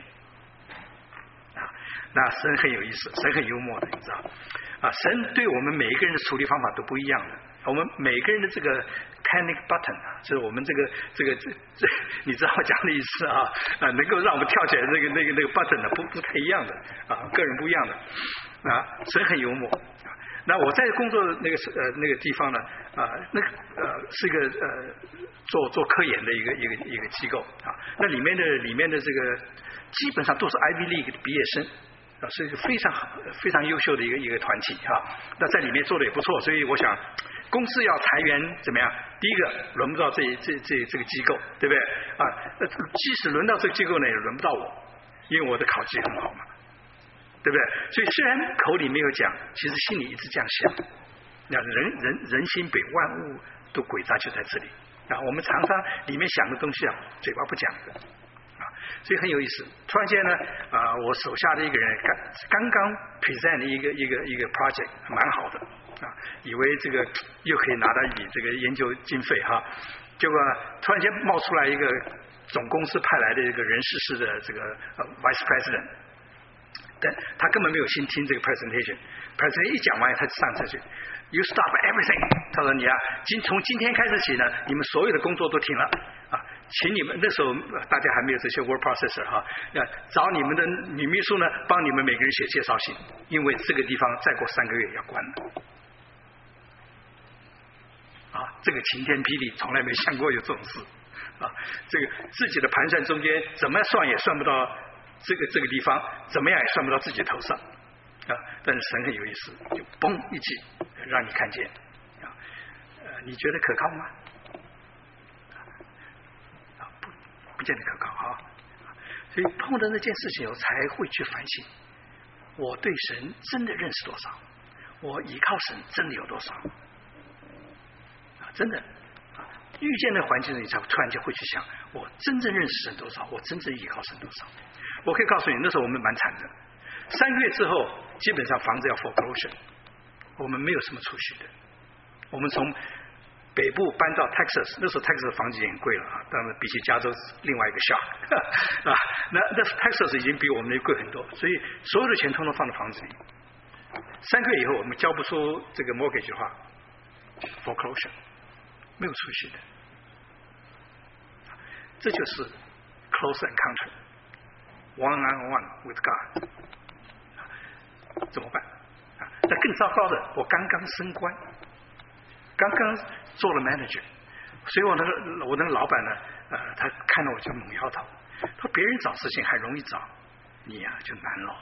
那神很有意思，神很幽默的，你知道，神对我们每一个人的处理方法都不一样的。我们每个人的这个 panic button 就是我们这个你知道我讲的意思能够让我们跳起来那个 button 呢不太一样的个人不一样的神很幽默。那我在工作那个地方呢是一个做科研的一个机构那里面的这个基本上都是 Ivy League 的毕业生。是一个非常优秀的一个团体那在里面做的也不错，所以我想公司要裁员怎么样？第一个轮不到这个机构，对不对即使轮到这个机构呢，也轮不到我，因为我的考绩很好嘛，对不对？所以虽然口里没有讲，其实心里一直这样想。那人心北，万物都诡诈就在这里我们常常里面想的东西嘴巴不讲的。所以很有意思，突然间呢，我手下的一个人刚刚 present 一个 project 蛮好的以为这个又可以拿到这个研究经费结果突然间冒出来一个总公司派来的一个人事室的这个vice president， 但他根本没有心听这个 presentation 一讲完他就上车去。You stop everything， 他说你从今天开始起呢，你们所有的工作都停了请你们那时候大家还没有这些 word processor 要找你们的女秘书呢，帮你们每个人写介绍信，因为这个地方再过3个月要关了这个晴天霹雳，从来没想过有这种事这个自己的盘算中间怎么算也算不到这个地方，怎么样也算不到自己头上但是神很有意思，就嘣一记让你看见你觉得可靠吗？不见得可靠所以碰到那件事情我才会去反省，我对神真的认识多少，我依靠神真的有多少真的遇见那环境你才突然间会去想，我真正认识神多少，我真正依靠神多少。我可以告诉你，那时候我们蛮惨的，3个月之后基本上房子要 foreclosure， 我们没有什么储蓄的。我们从北部搬到 Texas， 那时候 Texas 房子也很贵了当然比起加州是另外一个 shock 那 Texas 已经比我们那贵很多，所以所有的钱通通放到房子里。3个月以后我们交不出这个 mortgage 的话 foreclosure， 没有储蓄的。这就是 close encounter one on one with God。 怎么办那更糟糕的，我刚刚升官，刚刚做了 manager， 所以我那个老板呢他看到我就猛摇头，他说别人找事情还容易找，你就难了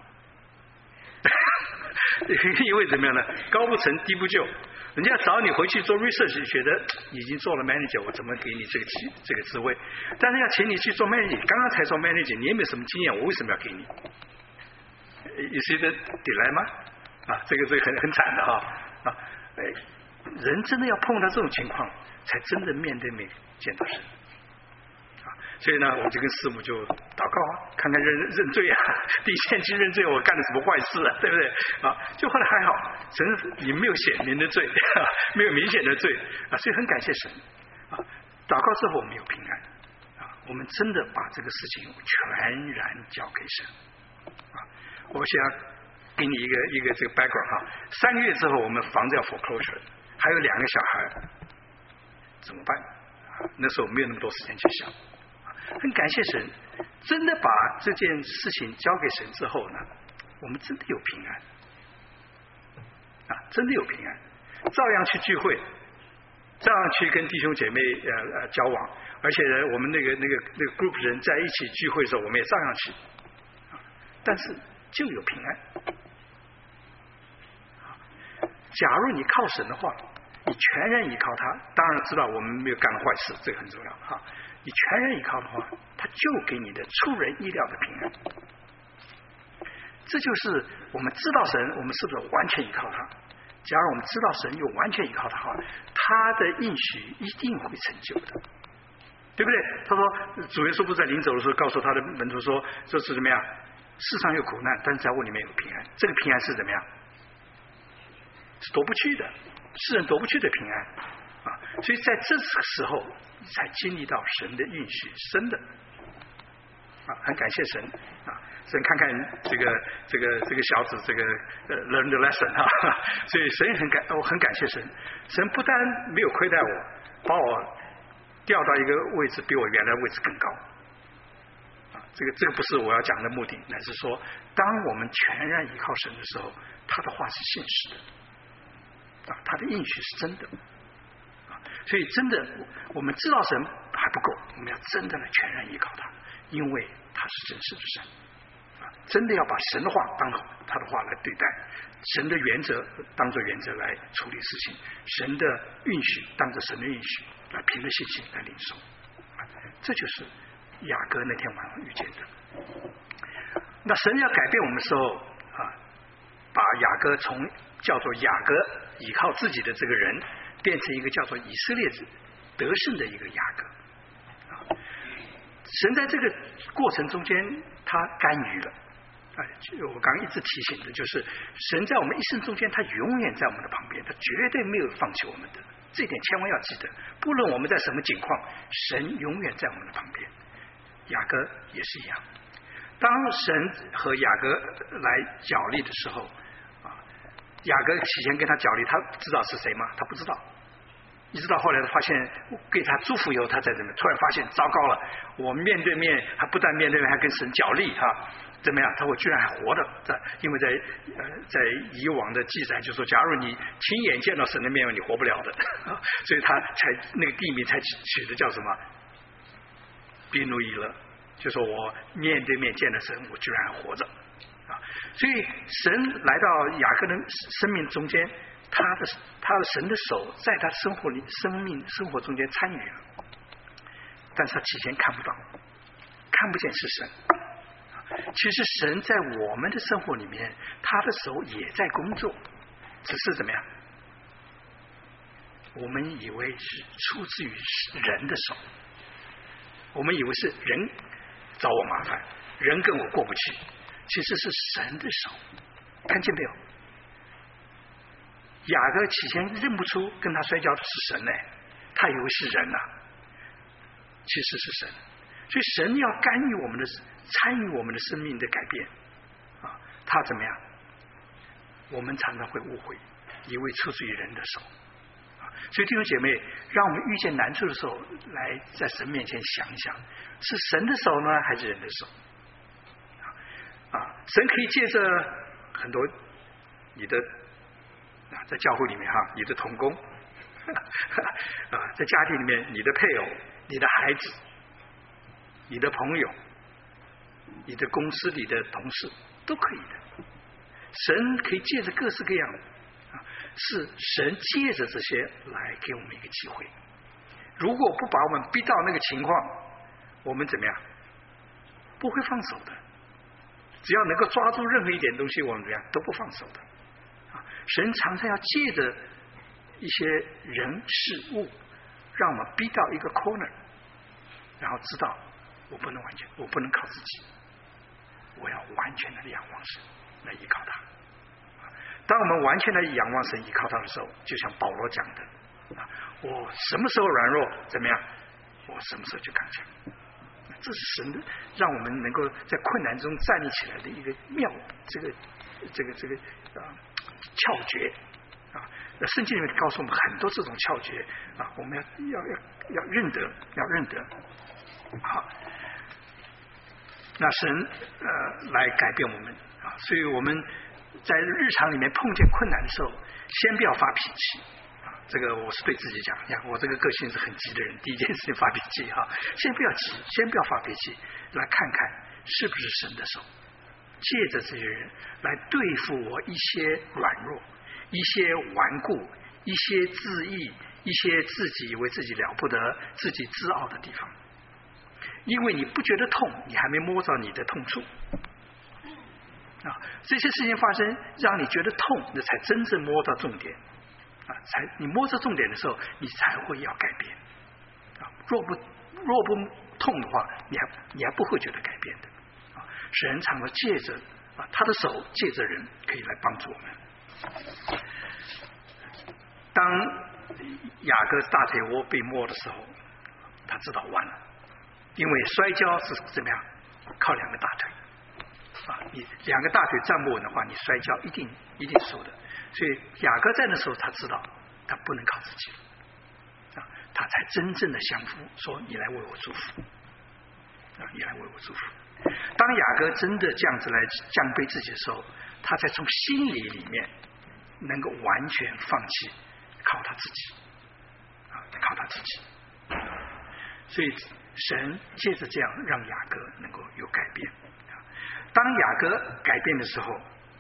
因为怎么样呢？高不成低不就，人家找你回去做 research， 觉得已经做了 manager， 我怎么给你这个职位？但是要请你去做 manager， 刚刚才做 manager， 你也没什么经验，我为什么要给你？You see the dilemma？ 这个很惨的人真的要碰到这种情况，才真的面对面见到神所以呢，我就跟师母就祷告看看认罪递现金认罪，我干了什么坏事对不对就后来还好，神你没有显明的罪没有明显的罪所以很感谢神祷告之后我们有平安我们真的把这个事情全然交给神我想给你一个这个 background 3个月之后我们房子要 foreclosure， 还有2个小孩怎么办那时候没有那么多时间去想很感谢神，真的把这件事情交给神之后呢，我们真的有平安真的有平安，照样去聚会，照样去跟弟兄姐妹交往，而且呢我们那个 group 人在一起聚会的时候我们也照样去但是就有平安假如你靠神的话，你全然依靠他，当然知道我们没有干坏事，这个很重要你全然依靠的话，他就给你的出人意料的平安。这就是我们知道神，我们是不是完全依靠他？ 假如我们知道神又完全依靠他的话，他的应许一定会成就的，对不对？他说主耶稣不在临走的时候告诉他的门徒说，这是怎么样？世上有苦难，但是在我里面有平安。这个平安是怎么样？是夺不去的，世人夺不去的平安啊！所以在这时候才经历到神的应许，真的啊，很感谢神啊！神看看这个小子learn the lesson 啊，所以神我很感谢神。神不但没有亏待我，把我调到一个位置比我原来位置更高啊！这个不是我要讲的目的，乃是说，当我们全然依靠神的时候，他的话是信实的啊，他的应许是真的啊！所以真的，我们知道神还不够，我们要真的来全然依靠他，因为他是真实的神。真的要把神的话当他的话来对待，神的原则当作原则来处理事情，神的允许当作神的允许，来凭着信心来领受。这就是雅各那天晚上遇见的。那神要改变我们的时候啊，把雅各从叫做雅各依靠自己的这个人，变成一个叫做以色列得胜的一个雅各。神在这个过程中间，他干预了。我刚刚一直提醒的就是，神在我们一生中间，他永远在我们的旁边，他绝对没有放弃我们的，这一点千万要记得。不论我们在什么境况，神永远在我们的旁边。雅各也是一样，当神和雅各来角力的时候，雅各起先跟他角力，他知道是谁吗？他不知道。一直到后来他发现给他祝福以后，他在这边突然发现糟糕了，我面对面还不但面对面还跟神角力啊，怎么样？他我居然还活着，因为在以往的记载就说，假如你亲眼见到神的面，你活不了的，所以他才那个地名才取的叫什么比努伊勒，就说我面对面见了神，我居然还活着啊！所以神来到雅各的生命中间。他的神的手在他生活中间参与了，但是他起先看不到，看不见是神。其实神在我们的生活里面，他的手也在工作，只是怎么样？我们以为是出自于人的手，我们以为是人找我麻烦，人跟我过不去，其实是神的手，看见没有？雅各起先认不出跟他摔跤的是神呢，他以为是人呐，其实是神。所以神要干预我们的，参与我们的生命的改变啊，他怎么样？我们常常会误会，以为出自于人的手啊。所以弟兄姐妹，让我们遇见难处的时候，来在神面前想一想，是神的手呢，还是人的手？神可以借着很多你的。在教会里面哈，你的同工在家庭里面，你的配偶、你的孩子、你的朋友、你的公司里的同事都可以的。神可以借着各式各样的是神借着这些来给我们一个机会。如果不把我们逼到那个情况，我们怎么样？不会放手的。只要能够抓住任何一点东西，我们怎么样都不放手的。神常常要借着一些人事物，让我们逼到一个 corner， 然后知道我不能完全，我不能靠自己，我要完全的仰望神，来依靠他。当我们完全的仰望神、依靠他的时候，就像保罗讲的，我什么时候软弱，怎么样，我什么时候就刚强。这是神的，让我们能够在困难中站立起来的一个妙，这个窍诀啊。圣经里面告诉我们很多这种窍诀啊，我们要认得，要认得。好，那神来改变我们啊，所以我们在日常里面碰见困难的时候，先不要发脾气。这个我是对自己讲，我这个个性是很急的人，第一件事情发脾气哈，先不要急，先不要发脾气，来看看是不是神的手，借着这些人来对付我一些软弱、一些顽固、一些自义、一些自己以为自己了不得、自己自傲的地方。因为你不觉得痛，你还没摸着你的痛处。 这些事情发生让你觉得痛，那才真正摸到重点你摸着重点的时候，你才会要改变若不痛的话，你还不会觉得改变的神常常借着他的手，借着人可以来帮助我们。当雅各大腿窝被摸的时候，他知道完了，因为摔跤是怎么样？靠两个大腿你两个大腿站不稳的话，你摔跤一定输的。所以雅各在那时候他知道他不能靠自己他才真正的降服，说你来为我祝福你来为我祝福。当雅各真的这样子来降卑自己的时候，他才从心里面能够完全放弃靠他自己靠他自己。所以神借着这样让雅各能够有改变。当雅各改变的时候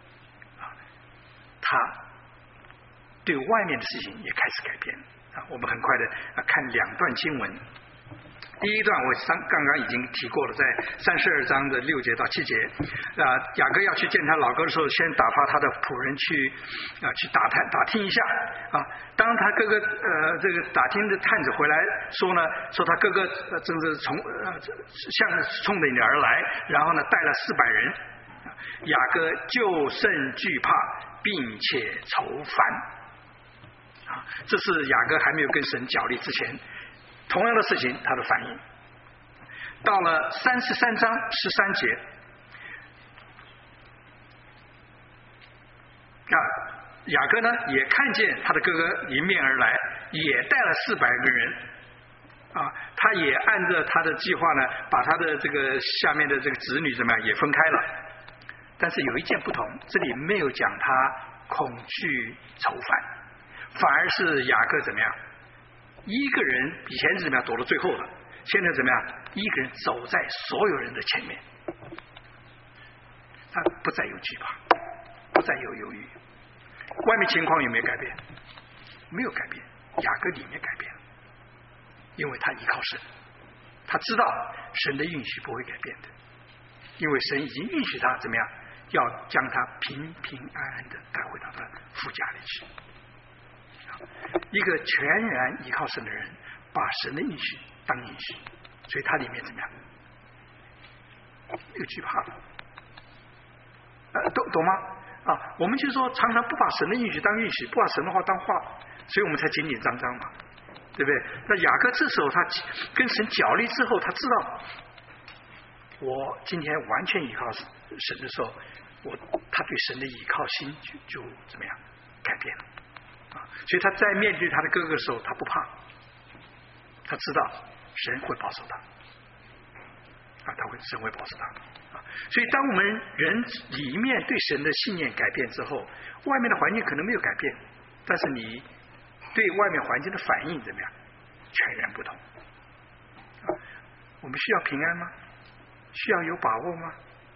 他对外面的事情也开始改变我们很快的看两段经文。第一段我刚刚已经提过了，在32章的6节到7节雅各要去见他老哥的时候，先打发他的仆人去打听一下当他哥哥这个打听的探子回来说他哥哥正是冲着你而来，然后呢带了400人，雅各就甚惧怕，并且愁烦这是雅各还没有跟神角力之前同样的事情他的反应。到了33章13节雅各呢也看见他的哥哥迎面而来，也带了400个人他也按照他的计划呢，把他的这个下面的这个子女怎么样也分开了。但是有一件不同，这里没有讲他恐惧愁烦，反而是雅各怎么样，一个人以前是怎么样躲到最后的，现在怎么样，一个人走在所有人的前面，他不再有惧怕，不再有犹豫。外面情况有没有改变？没有改变，雅各里面改变了，因为他依靠神，他知道神的应许不会改变的，因为神已经允许他怎么样，要将他平平安安的带回到他父家里去。一个全然依靠神的人，把神的应许当应许，所以他里面怎么样，没有惧怕了。懂吗？我们就说常常不把神的应许当应许，不把神的话当话，所以我们才紧紧张张嘛，对不对？那雅各这时候他跟神角力之后，他知道我今天完全依靠神的时候，他对神的依靠心就怎么样改变了所以他在面对他的哥哥的时候，他不怕，他知道神会保守他神会保守他所以当我们人里面对神的信念改变之后，外面的环境可能没有改变，但是你对外面环境的反应怎么样，全然不同我们需要平安吗？需要有把握吗？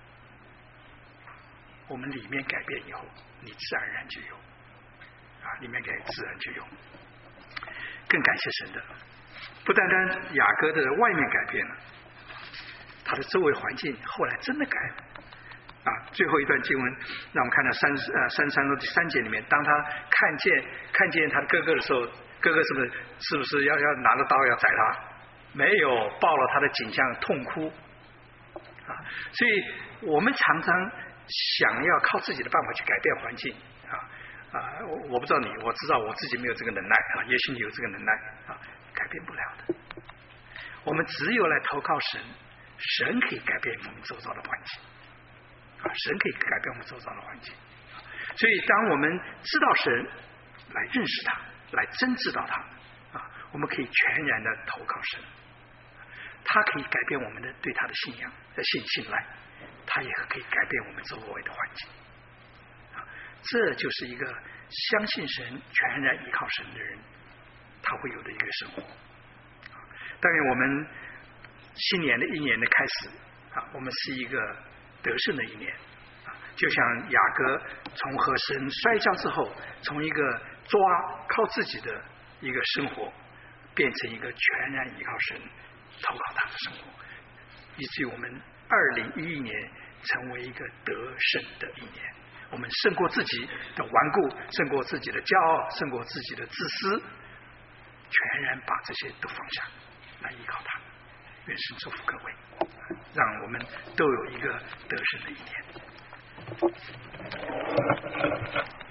我们里面改变以后，你自然而然就有里面改自然就有。更感谢神的，不单单雅各的外面改变了，他的周围环境后来真的改了最后一段经文让我们看到33章第3节里面，当他看见他的哥哥的时候，哥哥是不是要拿着刀要宰他？没有，抱了他的颈项痛哭所以我们常常想要靠自己的办法去改变环境我不知道你，我知道我自己没有这个能耐也许你有这个能耐改变不了的。我们只有来投靠神，神可以改变我们周遭的环境神可以改变我们周遭的环境所以当我们知道神，来认识他，来真知道他我们可以全然的投靠神，他可以改变我们的对他的信仰的信赖，他也可以改变我们周围的环境这就是一个相信神、全然依靠神的人他会有的一个生活。当然我们新年的一年的开始我们是一个得胜的一年就像雅各从和神摔跤之后，从一个靠自己的一个生活，变成一个全然依靠神、投靠他的生活，以至于我们2011年成为一个得胜的一年。我们胜过自己的顽固，胜过自己的骄傲，胜过自己的自私，全然把这些都放下来依靠他。愿神祝福各位，让我们都有一个得胜的一年。